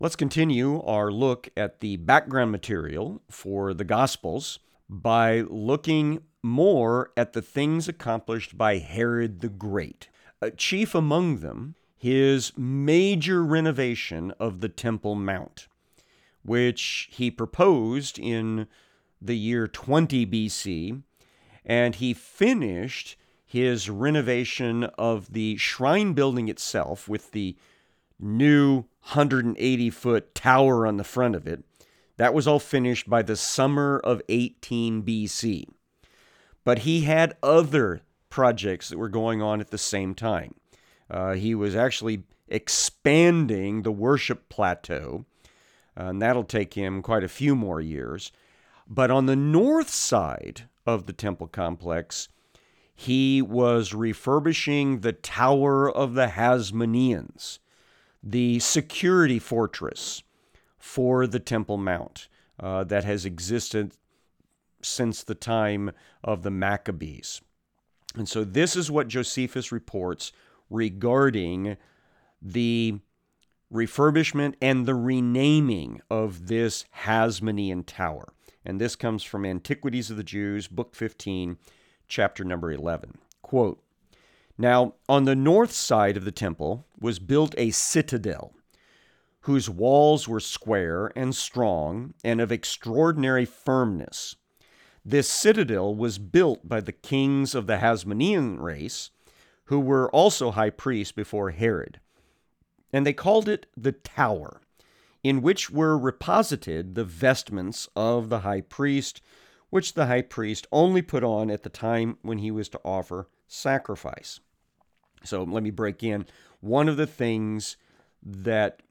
Let's continue our look at the background material for the Gospels by looking more at the things accomplished by Herod the Great. Chief among them, his major renovation of the Temple Mount, which he proposed in the year 20 BC, and he finished his renovation of the shrine building itself with the new 180-foot tower on the front of it. That was all finished by the summer of 18 BC. But he had other projects that were going on at the same time. He was actually expanding the worship plateau, and that'll take him quite a few more years. But on the north side of the temple complex, he was refurbishing the Tower of the Hasmoneans, the security fortress for the Temple Mount that has existed since the time of the Maccabees. And so this is what Josephus reports regarding the refurbishment and the renaming of this Hasmonean tower. And this comes from Antiquities of the Jews, Book 15, chapter number 11. Quote, "Now, on the north side of the temple was built a citadel, whose walls were square and strong and of extraordinary firmness. This citadel was built by the kings of the Hasmonean race, who were also high priests before Herod. And they called it the Tower, in which were reposited the vestments of the high priest, which the high priest only put on at the time when he was to offer sacrifice." So let me break in. One of the things that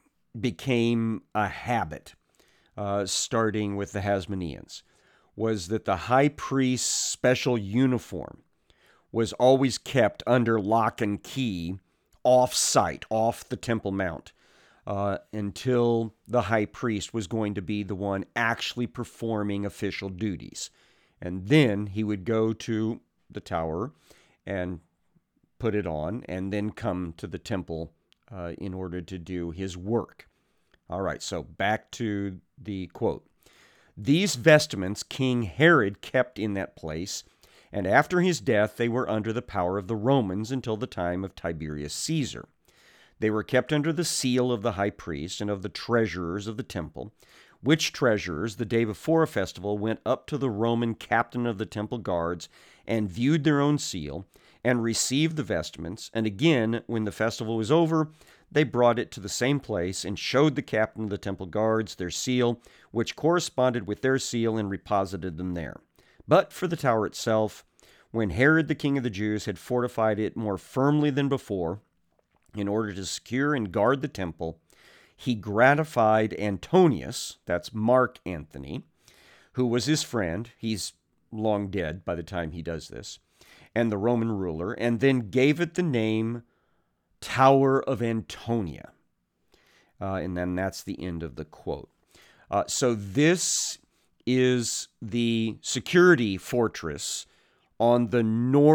became a habit, starting with the Hasmoneans, was that the high priest's special uniform was always kept under lock and key off-site, off the Temple Mount, until the high priest was going to be the one actually performing official duties. And then he would go to the tower and put it on, and then come to the temple in order to do his work. All right, so back to the quote. "These vestments King Herod kept in that place, and after his death they were under the power of the Romans until the time of Tiberius Caesar. They were kept under the seal of the high priest and of the treasurers of the temple, which treasurers, the day before a festival, went up to the Roman captain of the temple guards and viewed their own seal, and received the vestments, and again, when the festival was over, they brought it to the same place and showed the captain of the temple guards their seal, which corresponded with their seal, and reposited them there. But for the tower itself, when Herod the king of the Jews had fortified it more firmly than before, in order to secure and guard the temple, he gratified Antonius," that's Mark Antony, "who was his friend," he's long dead by the time he does this, "and the Roman ruler, and then gave it the name Tower of Antonia." And then that's the end of the quote. So this is the security fortress on the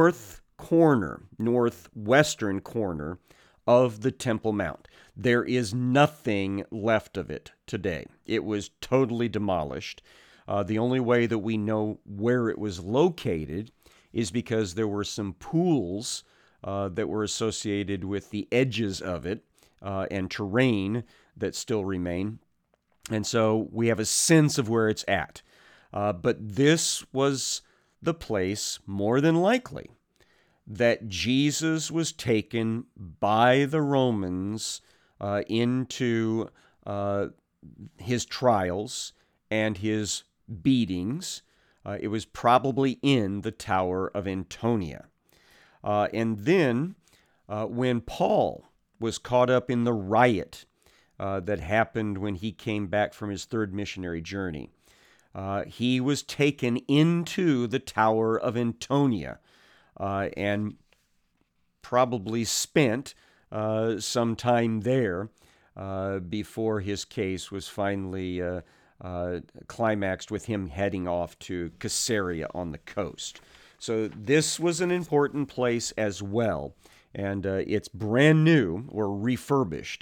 northwestern corner of the Temple Mount. There is nothing left of it today. It was totally demolished. The only way that we know where it was located is because there were some pools that were associated with the edges of it and terrain that still remain. And so we have a sense of where it's at. But this was the place, more than likely, that Jesus was taken by the Romans into his trials and his beatings. It was probably in the Tower of Antonia. And then when Paul was caught up in the riot that happened when he came back from his third missionary journey, he was taken into the Tower of Antonia and probably spent some time there before his case was finally climaxed with him heading off to Caesarea on the coast. So this was an important place as well, and it's brand new or refurbished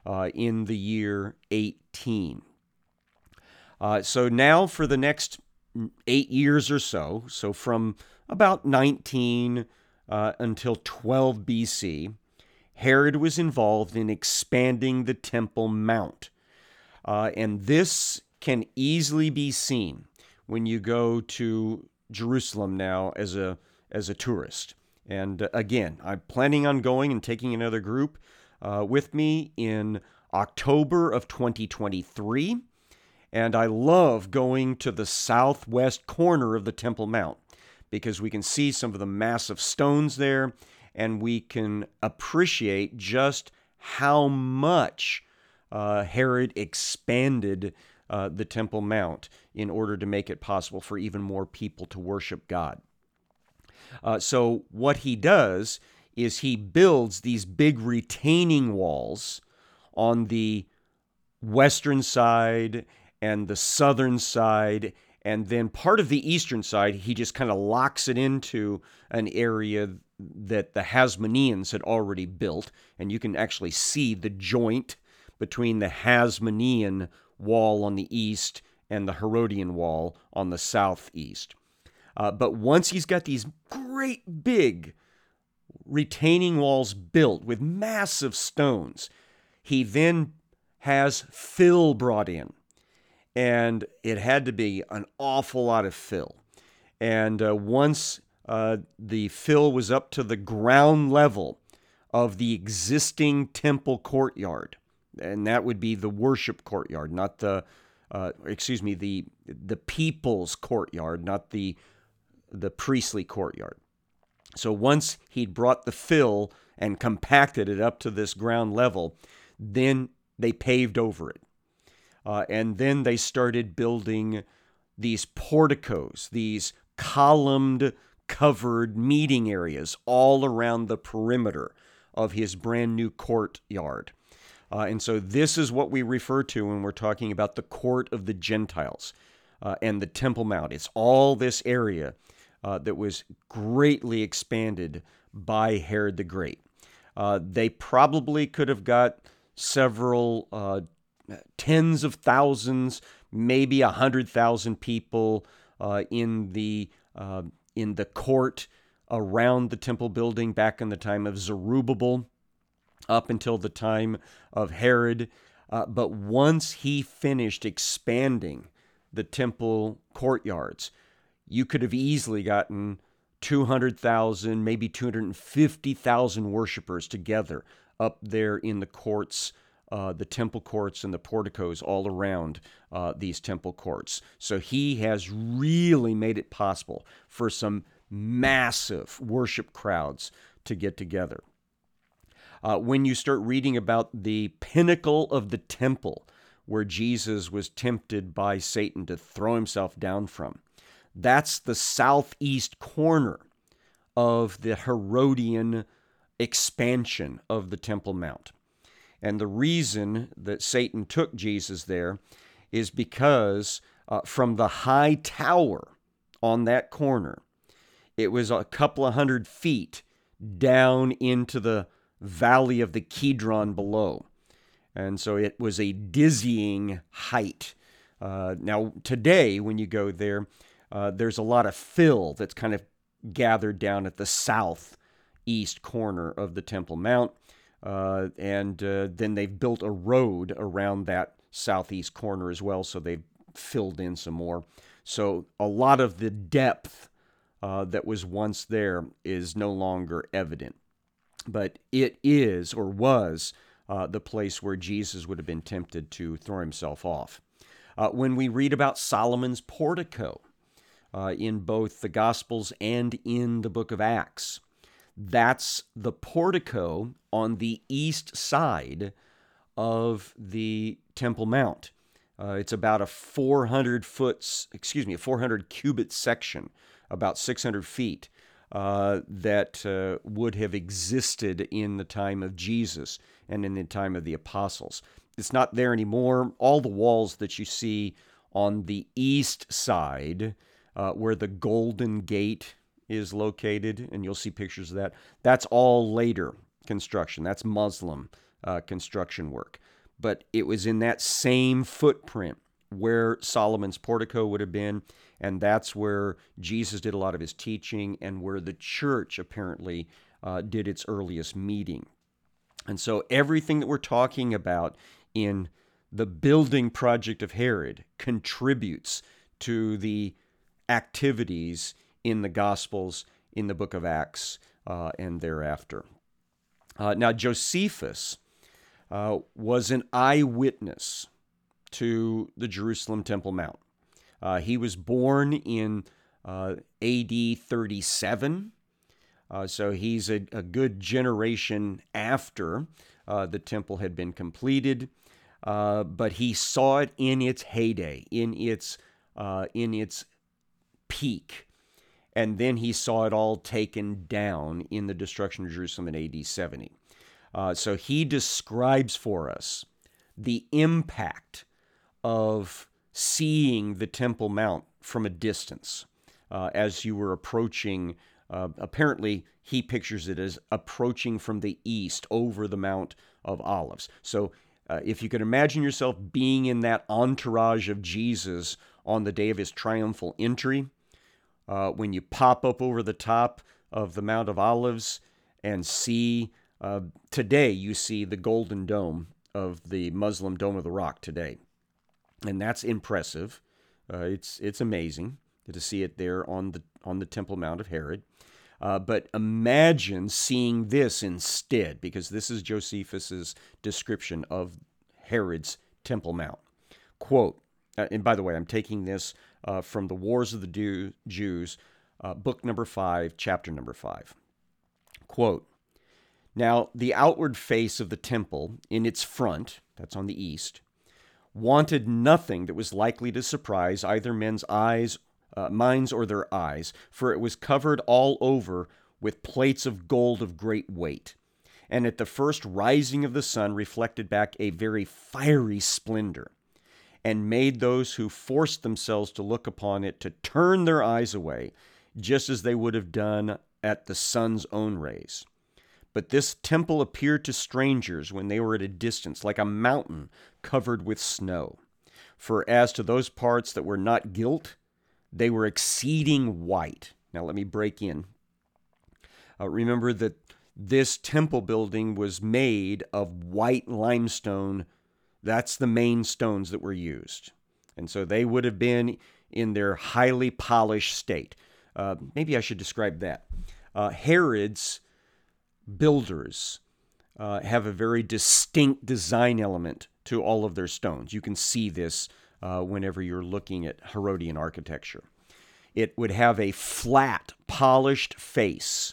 in the year 18. So now for the next 8 years or so, so from about 19 until 12 BC, Herod was involved in expanding the Temple Mount. And this can easily be seen when you go to Jerusalem now as a tourist. And again, I'm planning on going and taking another group with me in October of 2023. And I love going to the southwest corner of the Temple Mount because we can see some of the massive stones there, and we can appreciate just how much Herod expanded the Temple Mount in order to make it possible for even more people to worship God. So what he does is he builds these big retaining walls on the western side and the southern side, and then part of the eastern side, he just kind of locks it into an area that the Hasmoneans had already built, and you can actually see the joint between the Hasmonean wall on the east and the Herodian wall on the southeast. But once he's got these great big retaining walls built with massive stones, he then has fill brought in. And it had to be an awful lot of fill. And once the fill was up to the ground level of the existing temple courtyard, and that would be the worship courtyard, not the people's courtyard, not the priestly courtyard. So once he'd brought the fill and compacted it up to this ground level, then they paved over it. And then they started building these porticos, these columned, covered meeting areas all around the perimeter of his brand new courtyard. And so this is what we refer to when we're talking about the court of the Gentiles and the Temple Mount. It's all this area that was greatly expanded by Herod the Great. They probably could have got several tens of thousands, maybe 100,000 people in the court around the temple building back in the time of Zerubbabel, up until the time of Herod. But once he finished expanding the temple courtyards, you could have easily gotten 200,000, maybe 250,000 worshipers together up there in the courts, the temple courts and the porticos all around these temple courts. So he has really made it possible for some massive worship crowds to get together. When you start reading about the pinnacle of the temple, where Jesus was tempted by Satan to throw himself down from, that's the southeast corner of the Herodian expansion of the Temple Mount. And the reason that Satan took Jesus there is because from the high tower on that corner, it was a couple of 100 feet down into the valley of the Kidron below. And so it was a dizzying height. Now, today, when you go there, there's a lot of fill that's kind of gathered down at the southeast corner of the Temple Mount. And then they've built a road around that southeast corner as well, so they've filled in some more. So a lot of the depth that was once there is no longer evident. But it is, or was, the place where Jesus would have been tempted to throw himself off. When we read about Solomon's portico in both the Gospels and in the book of Acts, that's the portico on the east side of the Temple Mount. It's about a 400 cubit section, about 600 feet, that would have existed in the time of Jesus and in the time of the apostles. It's not there anymore. All the walls that you see on the east side, where the Golden Gate is located, and you'll see pictures of that, that's all later construction. That's Muslim construction work. but it was in that same footprint where Solomon's portico would have been, and that's where Jesus did a lot of his teaching and where the church apparently did its earliest meeting. And so everything that we're talking about in the building project of Herod contributes to the activities in the Gospels, in the book of Acts, and thereafter. Now, Josephus was an eyewitness to the Jerusalem Temple Mount. He was born in AD 37, so he's a good generation after the temple had been completed, but he saw it in its heyday, in its peak. And then he saw it all taken down in the destruction of Jerusalem in AD 70. So he describes for us the impact of seeing the Temple Mount from a distance as you were approaching. Apparently, he pictures it as approaching from the east over the Mount of Olives. So if you could imagine yourself being in that entourage of Jesus on the day of his triumphal entry, when you pop up over the top of the Mount of Olives and see, today you see the Golden Dome of the Muslim Dome of the Rock today. And that's impressive. It's amazing to see it there on the Temple Mount of Herod. But imagine seeing this instead, because this is Josephus's description of Herod's Temple Mount. Quote, and by the way, I'm taking this from the Wars of the Jews, book number 5, chapter number 5. Quote, "Now the outward face of the temple in its front," that's on the east, "wanted nothing that was likely to surprise either men's minds or their eyes, for it was covered all over with plates of gold of great weight, and at the first rising of the sun reflected back a very fiery splendor, and made those who forced themselves to look upon it to turn their eyes away, just as they would have done at the sun's own rays. But this temple appeared to strangers when they were at a distance, like a mountain covered with snow. For as to those parts that were not gilt, they were exceeding white." Now let me break in. Remember that this temple building was made of white limestone. That's the main stones that were used. And so they would have been in their highly polished state. Maybe I should describe that. Herod's builders have a very distinct design element to all of their stones. You can see this whenever you're looking at Herodian architecture. It would have a flat, polished face.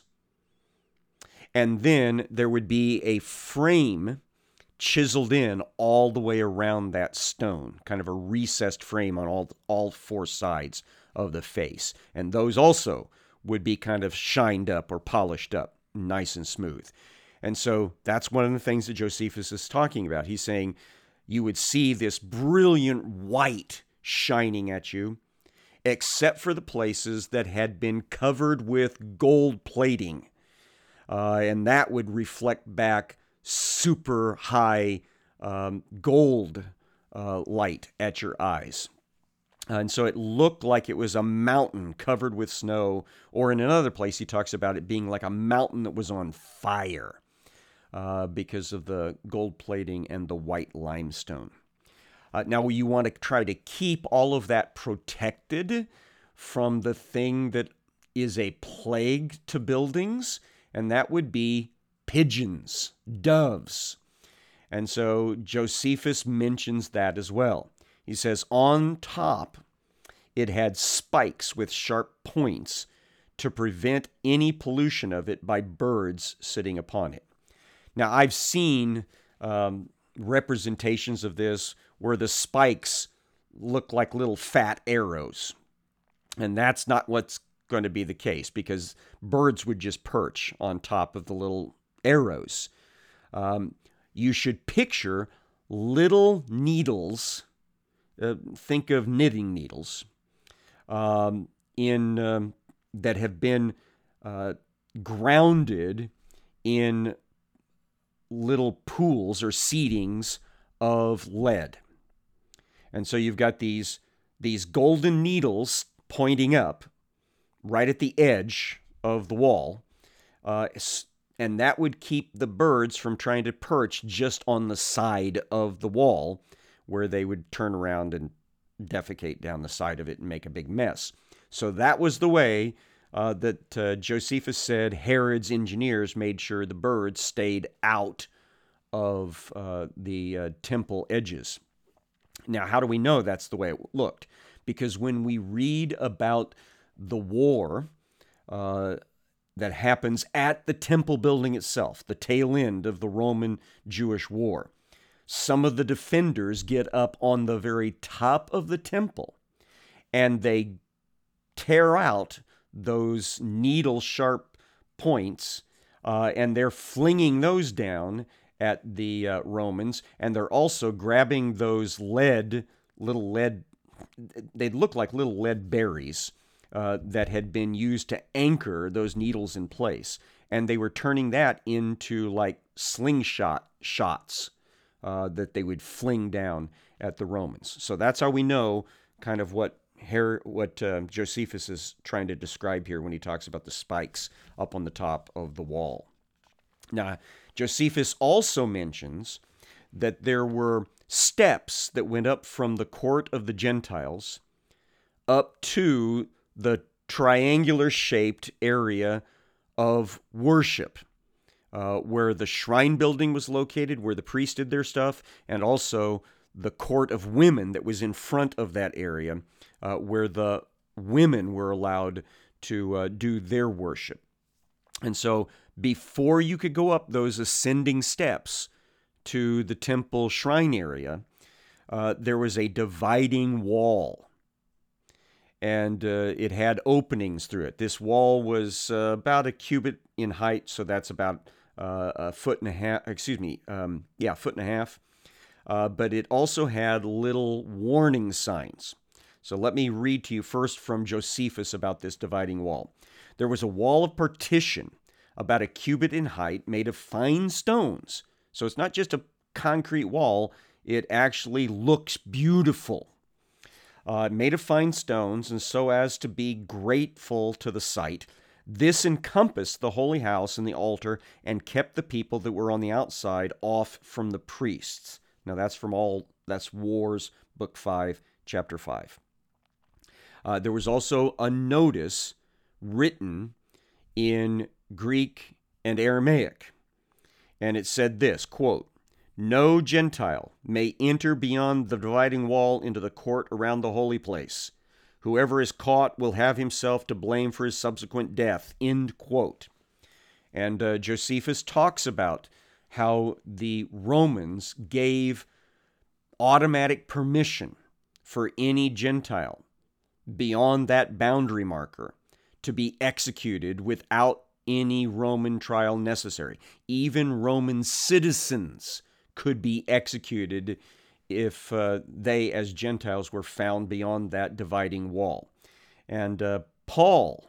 And then there would be a frame chiseled in all the way around that stone, kind of a recessed frame on all four sides of the face. And those also would be kind of shined up or polished up, nice and smooth. And so that's one of the things that Josephus is talking about. He's saying you would see this brilliant white shining at you, except for the places that had been covered with gold plating. And that would reflect back super high gold light at your eyes. And so it looked like it was a mountain covered with snow, or in another place he talks about it being like a mountain that was on fire because of the gold plating and the white limestone. Now you want to try to keep all of that protected from the thing that is a plague to buildings, and that would be pigeons, doves. And so Josephus mentions that as well. He says, on top, it had spikes with sharp points to prevent any pollution of it by birds sitting upon it. Now, I've seen representations of this where the spikes look like little fat arrows. And that's not what's going to be the case, because birds would just perch on top of the little arrows. You should picture little needles. Think of knitting needles that have been grounded in little pools or seedings of lead. And so you've got these golden needles pointing up right at the edge of the wall. And that would keep the birds from trying to perch just on the side of the wall, where they would turn around and defecate down the side of it and make a big mess. So that was the way that Josephus said Herod's engineers made sure the birds stayed out of the temple edges. Now, how do we know that's the way it looked? Because when we read about the war that happens at the temple building itself, the tail end of the Roman-Jewish war, some of the defenders get up on the very top of the temple and they tear out those needle-sharp points, and they're flinging those down at the Romans, and they're also grabbing those little lead, they look like little lead berries that had been used to anchor those needles in place, and they were turning that into like slingshot shots that they would fling down at the Romans. So that's how we know kind of what Josephus is trying to describe here when he talks about the spikes up on the top of the wall. Now, Josephus also mentions that there were steps that went up from the court of the Gentiles up to the triangular-shaped area of worship, where the shrine building was located, where the priests did their stuff, and also the court of women that was in front of that area, where the women were allowed to do their worship. And so before you could go up those ascending steps to the temple shrine area, there was a dividing wall. And it had openings through it. This wall was about a cubit in height, so that's about a foot and a half, foot and a half. But it also had little warning signs. So let me read to you first from Josephus about this dividing wall. There was a wall of partition about a cubit in height made of fine stones. So it's not just a concrete wall, it actually looks beautiful. Made of fine stones, and so as to be grateful to the sight. This encompassed the holy house and the altar and kept the people that were on the outside off from the priests. Now that's Wars, Book 5, Chapter 5. There was also a notice written in Greek and Aramaic, and it said this, quote, "No Gentile may enter beyond the dividing wall into the court around the holy place. Whoever is caught will have himself to blame for his subsequent death," end quote. And Josephus talks about how the Romans gave automatic permission for any Gentile beyond that boundary marker to be executed without any Roman trial necessary. Even Roman citizens could be executed if they, as Gentiles, were found beyond that dividing wall. And Paul,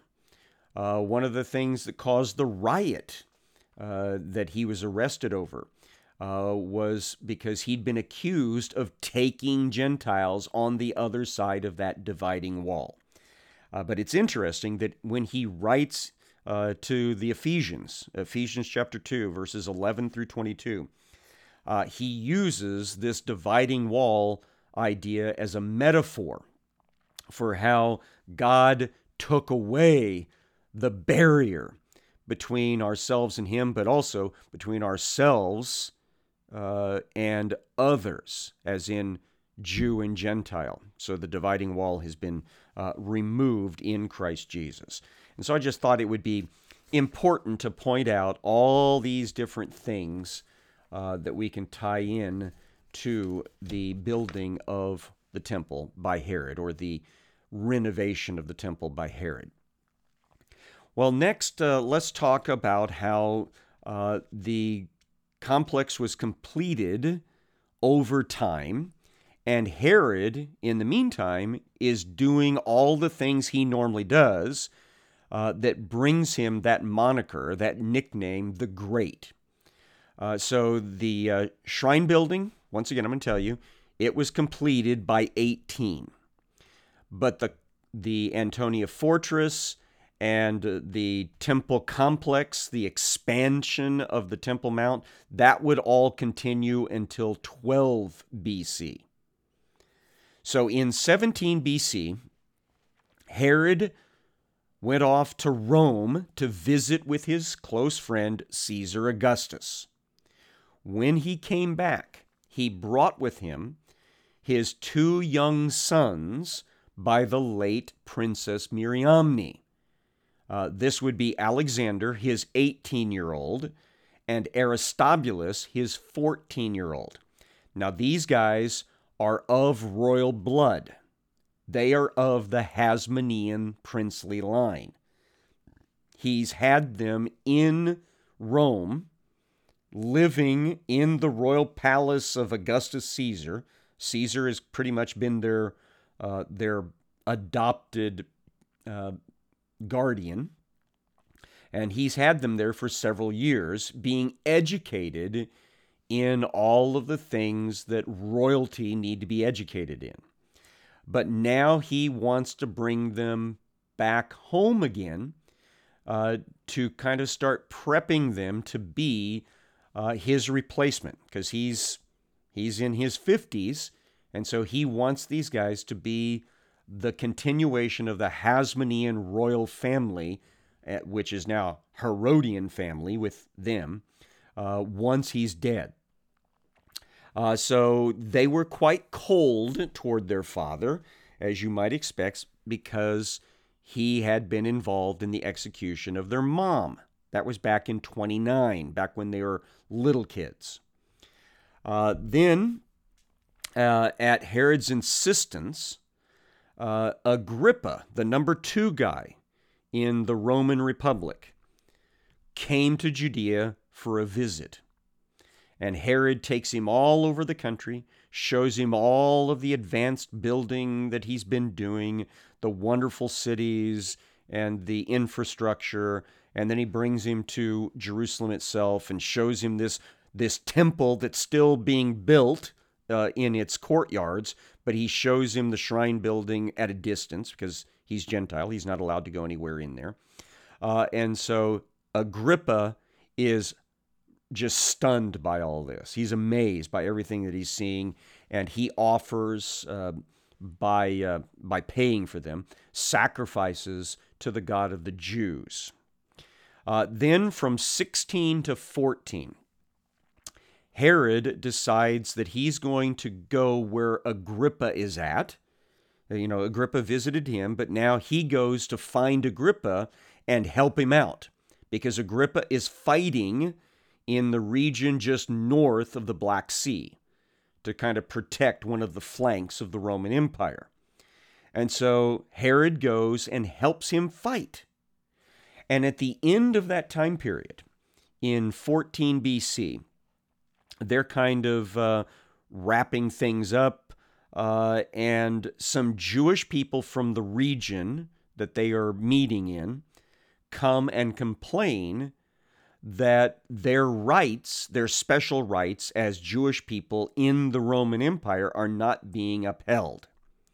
one of the things that caused the riot that he was arrested over was because he'd been accused of taking Gentiles on the other side of that dividing wall. But it's interesting that when he writes to the Ephesians chapter 2, verses 11 through 22, he uses this dividing wall idea as a metaphor for how God took away the barrier between ourselves and him, but also between ourselves and others, as in Jew and Gentile. So the dividing wall has been removed in Christ Jesus. And so I just thought it would be important to point out all these different things that we can tie in to the building of the temple by Herod, or the renovation of the temple by Herod. Well, next, let's talk about how the complex was completed over time, and Herod, in the meantime, is doing all the things he normally does that brings him that moniker, that nickname, the Great. So the shrine building once again, I'm going to tell you, it was completed by 18. But the Antonia Fortress and the temple complex, the expansion of the Temple Mount, that would all continue until 12 BC. So in 17 BC, Herod went off to Rome to visit with his close friend Caesar Augustus. When he came back, he brought with him his 2 young sons by the late Princess Miriamne. This would be Alexander, his 18-year-old, and Aristobulus, his 14-year-old. Now, these guys are of royal blood. They are of the Hasmonean princely line. He's had them in Rome, living in the royal palace of Augustus Caesar. Caesar has pretty much been their adopted guardian. And he's had them there for several years, being educated in all of the things that royalty need to be educated in. But now he wants to bring them back home again to kind of start prepping them to be his replacement, because he's in his 50s, and so he wants these guys to be the continuation of the Hasmonean royal family, which is now Herodian family with them, once he's dead. So they were quite cold toward their father, as you might expect, because he had been involved in the execution of their mom. That was back in 29, back when they were little kids. Then, at Herod's insistence, Agrippa, the number 2 guy in the Roman Republic, came to Judea for a visit. And Herod takes him all over the country, shows him all of the advanced building that he's been doing, the wonderful cities and the infrastructure, and then he brings him to Jerusalem itself and shows him this temple that's still being built in its courtyards, but he shows him the shrine building at a distance because he's Gentile. He's not allowed to go anywhere in there. And so Agrippa is just stunned by all this. He's amazed by everything that he's seeing, and he offers, by paying for them, sacrifices to the God of the Jews. Then from 16 to 14, Herod decides that he's going to go where Agrippa is at. Agrippa visited him, but now he goes to find Agrippa and help him out, because Agrippa is fighting in the region just north of the Black Sea to kind of protect one of the flanks of the Roman Empire. And so Herod goes and helps him fight. And at the end of that time period, in 14 BC, they're kind of wrapping things up, and some Jewish people from the region that they are meeting in come and complain that their rights, their special rights as Jewish people in the Roman Empire, are not being upheld.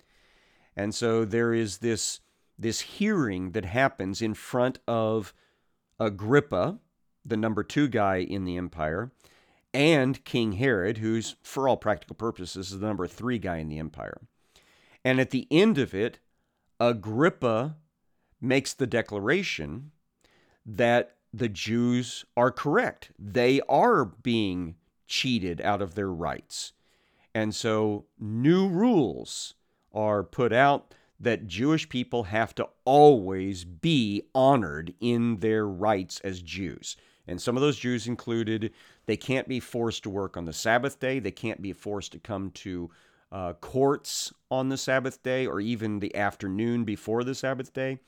And so there is this hearing that happens in front of Agrippa, the number 2 guy in the empire, and King Herod, who's, for all practical purposes, is the number 3 guy in the empire. And at the end of it, Agrippa makes the declaration that the Jews are correct. They are being cheated out of their rights. And so new rules are put out that Jewish people have to always be honored in their rights as Jews. And some of those Jews included, they can't be forced to work on the Sabbath day. They can't be forced to come to courts on the Sabbath day or even the afternoon before the Sabbath day.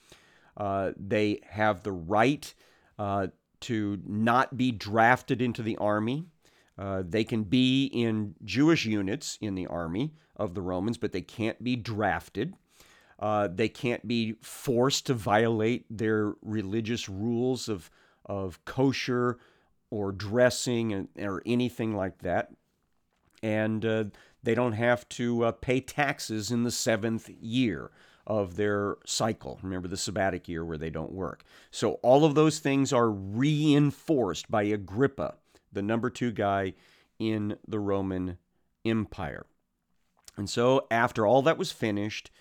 They have the right to not be drafted into the army. They can be in Jewish units in the army of the Romans, but they can't be drafted. They can't be forced to violate their religious rules of kosher or dressing or anything like that. And they don't have to pay taxes in the 7th year of their cycle. Remember the sabbatic year where they don't work. So all of those things are reinforced by Agrippa, the number 2 guy in the Roman Empire. And so after all that was finished,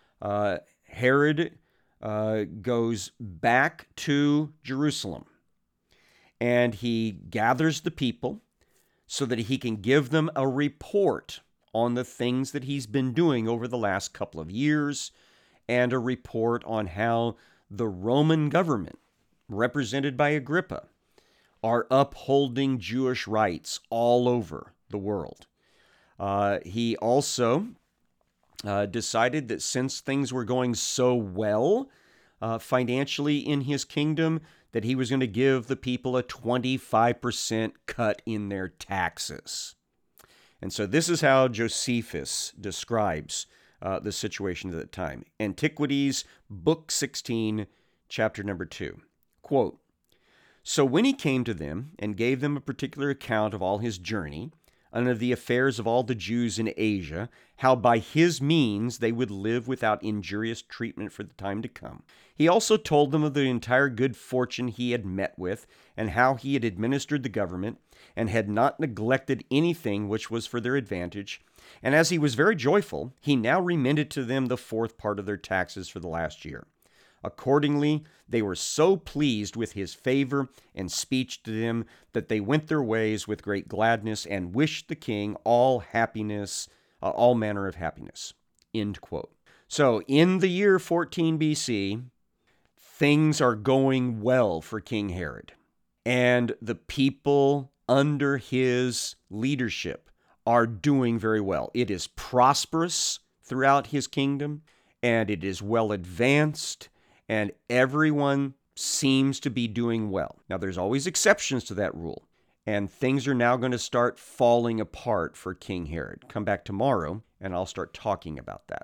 Herod goes back to Jerusalem, and he gathers the people so that he can give them a report on the things that he's been doing over the last couple of years, and a report on how the Roman government, represented by Agrippa, are upholding Jewish rights all over the world. He also decided that since things were going so well financially in his kingdom, that he was going to give the people a 25% cut in their taxes. And so this is how Josephus describes the situation at the time. Antiquities, Book 16, chapter number 2. Quote, "So when he came to them and gave them a particular account of all his journey, and of the affairs of all the Jews in Asia, how by his means they would live without injurious treatment for the time to come. He also told them of the entire good fortune he had met with, and how he had administered the government, and had not neglected anything which was for their advantage. And as he was very joyful, he now remanded to them the 4th part of their taxes for the last year. Accordingly, they were so pleased with his favor and speech to them that they went their ways with great gladness and wished the king all happiness, all manner of happiness." End quote. So in the year 14 BC, things are going well for King Herod. And the people under his leadership are doing very well. It is prosperous throughout his kingdom, and it is well advanced, and everyone seems to be doing well. Now, there's always exceptions to that rule, and things are now going to start falling apart for King Herod. Come back tomorrow, and I'll start talking about that.